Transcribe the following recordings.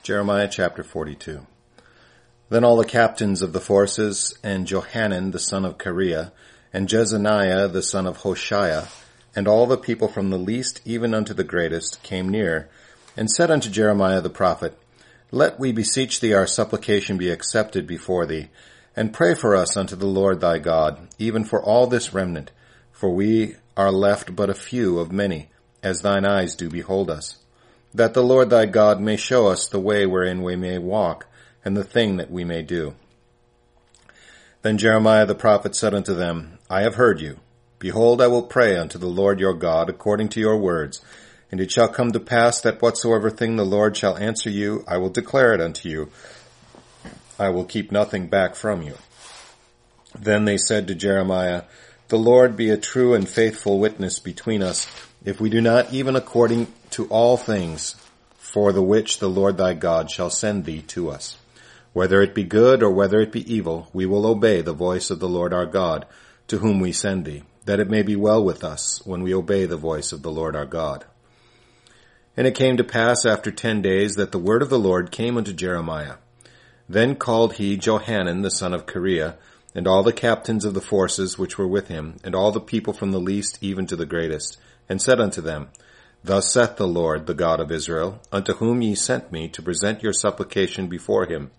Jeremiah chapter 42. Then all the captains of the forces, and Johanan the son of Kareah, and Jezaniah the son of Hoshaiah, and all the people from the least even unto the greatest, came near, and said unto Jeremiah the prophet, Let we beseech thee our supplication be accepted before thee, and pray for us unto the Lord thy God, even for all this remnant, for we are left but a few of many, as thine eyes do behold us, that the Lord thy God may show us the way wherein we may walk, and the thing that we may do. Then Jeremiah the prophet said unto them, I have heard you. Behold, I will pray unto the Lord your God according to your words, and it shall come to pass that whatsoever thing the Lord shall answer you, I will declare it unto you. I will keep nothing back from you. Then they said to Jeremiah, The Lord be a true and faithful witness between us, if we do not even according to all things for the which the Lord thy God shall send thee to us. Whether it be good or whether it be evil, we will obey the voice of the Lord our God, to whom we send thee, that it may be well with us when we obey the voice of the Lord our God. And it came to pass after 10 days that the word of the Lord came unto Jeremiah. Then called he Johanan the son of Kareah, and all the captains of the forces which were with him, and all the people from the least even to the greatest, and said unto them, Thus saith the Lord, the God of Israel, unto whom ye sent me to present your supplication before him.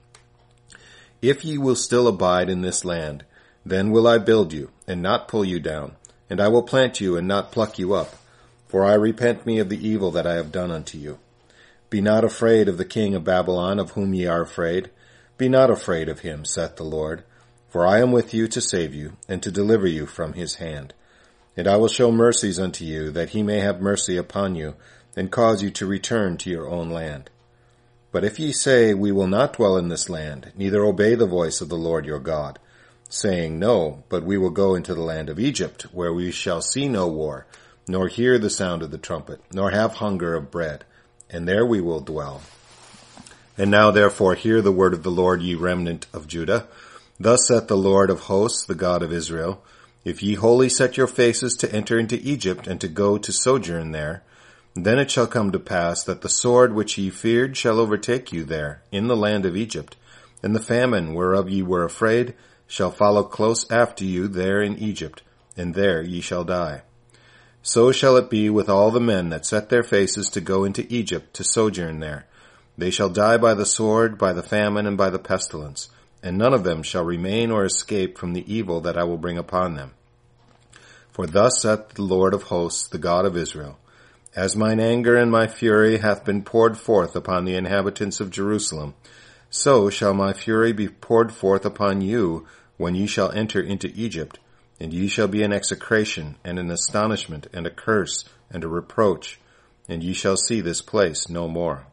If ye will still abide in this land, then will I build you, and not pull you down, and I will plant you, and not pluck you up. For I repent me of the evil that I have done unto you. Be not afraid of the king of Babylon, of whom ye are afraid. Be not afraid of him, saith the Lord. For I am with you to save you, and to deliver you from his hand. And I will show mercies unto you, that he may have mercy upon you, and cause you to return to your own land. But if ye say, We will not dwell in this land, neither obey the voice of the Lord your God, saying, No, but we will go into the land of Egypt, where we shall see no war, nor hear the sound of the trumpet, nor have hunger of bread, and there we will dwell. And now therefore hear the word of the Lord, ye remnant of Judah. Thus saith the Lord of hosts, the God of Israel, If ye wholly set your faces to enter into Egypt, and to go to sojourn there, then it shall come to pass that the sword which ye feared shall overtake you there, in the land of Egypt, and the famine whereof ye were afraid shall follow close after you there in Egypt, and there ye shall die. So shall it be with all the men that set their faces to go into Egypt to sojourn there. They shall die by the sword, by the famine, and by the pestilence, and none of them shall remain or escape from the evil that I will bring upon them. For thus saith the Lord of hosts, the God of Israel, As mine anger and my fury hath been poured forth upon the inhabitants of Jerusalem, so shall my fury be poured forth upon you when ye shall enter into Egypt, and ye shall be an execration, and an astonishment, and a curse, and a reproach, and ye shall see this place no more.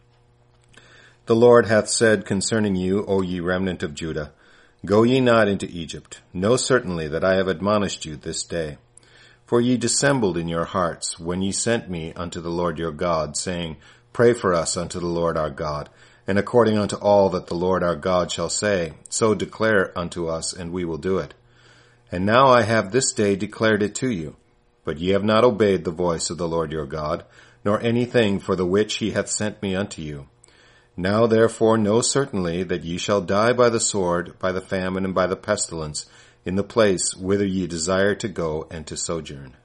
The Lord hath said concerning you, O ye remnant of Judah, Go ye not into Egypt. Know certainly that I have admonished you this day. For ye dissembled in your hearts when ye sent me unto the Lord your God, saying, Pray for us unto the Lord our God, and according unto all that the Lord our God shall say, so declare unto us, and we will do it. And now I have this day declared it to you. But ye have not obeyed the voice of the Lord your God, nor anything for the which he hath sent me unto you. Now therefore know certainly that ye shall die by the sword, by the famine, and by the pestilence, in the place whither ye desire to go and to sojourn.